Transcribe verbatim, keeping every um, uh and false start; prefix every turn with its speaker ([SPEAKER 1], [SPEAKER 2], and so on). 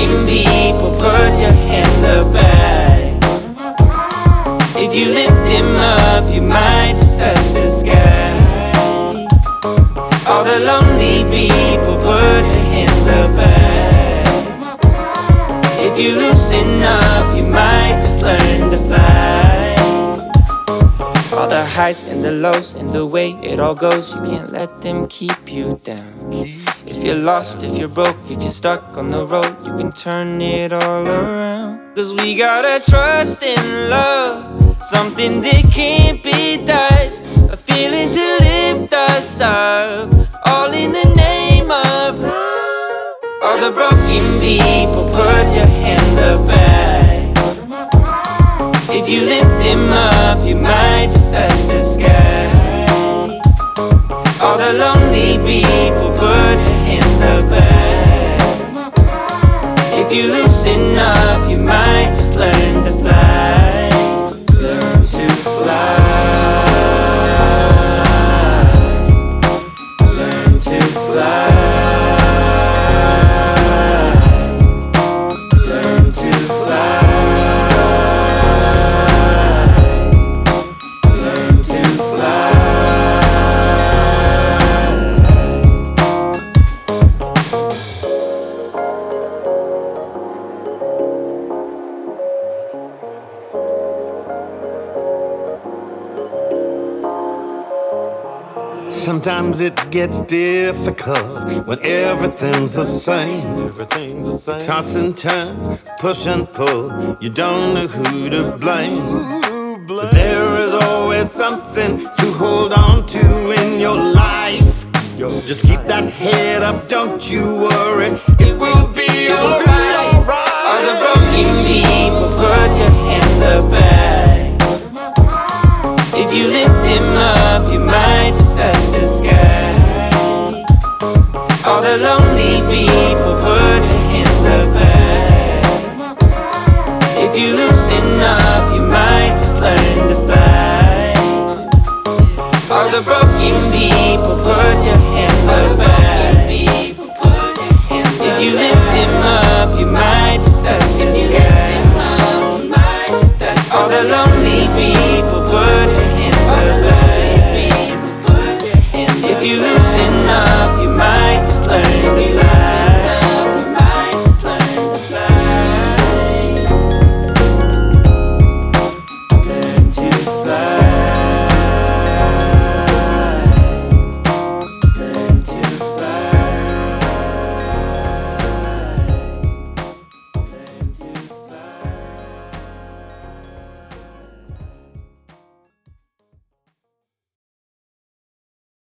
[SPEAKER 1] broken people, put your hands up high. If you lift them up, you might just touch the sky. All the lonely people, put your hands up high. If you loosen up, you might just learn to fly. All the highs and the lows and the way it all goes, you can't let them keep you down. If you're lost, if you're broke, if you're stuck on the road, you can turn it all around. Cause we gotta trust in love, something that can't be touched, a feeling to lift us up, all in the name of love. All the broken people, put your hands up high. If you lift them up, you might just touch the sky. All the lonely people, put your hands up high. If you loosen up, you might just learn to fly. Learn to fly. Learn to fly. Learn to fly. Learn to fly.
[SPEAKER 2] Sometimes it gets difficult when everything's the same. Everything's the same. Toss and turn, push and pull, you don't know who to blame. But there is always something to hold on to in your life. Just keep that head up, don't you worry, it will be alright.
[SPEAKER 1] All the broken people, put your hands up high. If you lift them up, you might just touch the sky. All the lonely people, put your hands up high. If you loosen up, you might just learn to fly. All the broken people, put your hands up high. If you lift them up, you might just touch the sky. All the lonely people.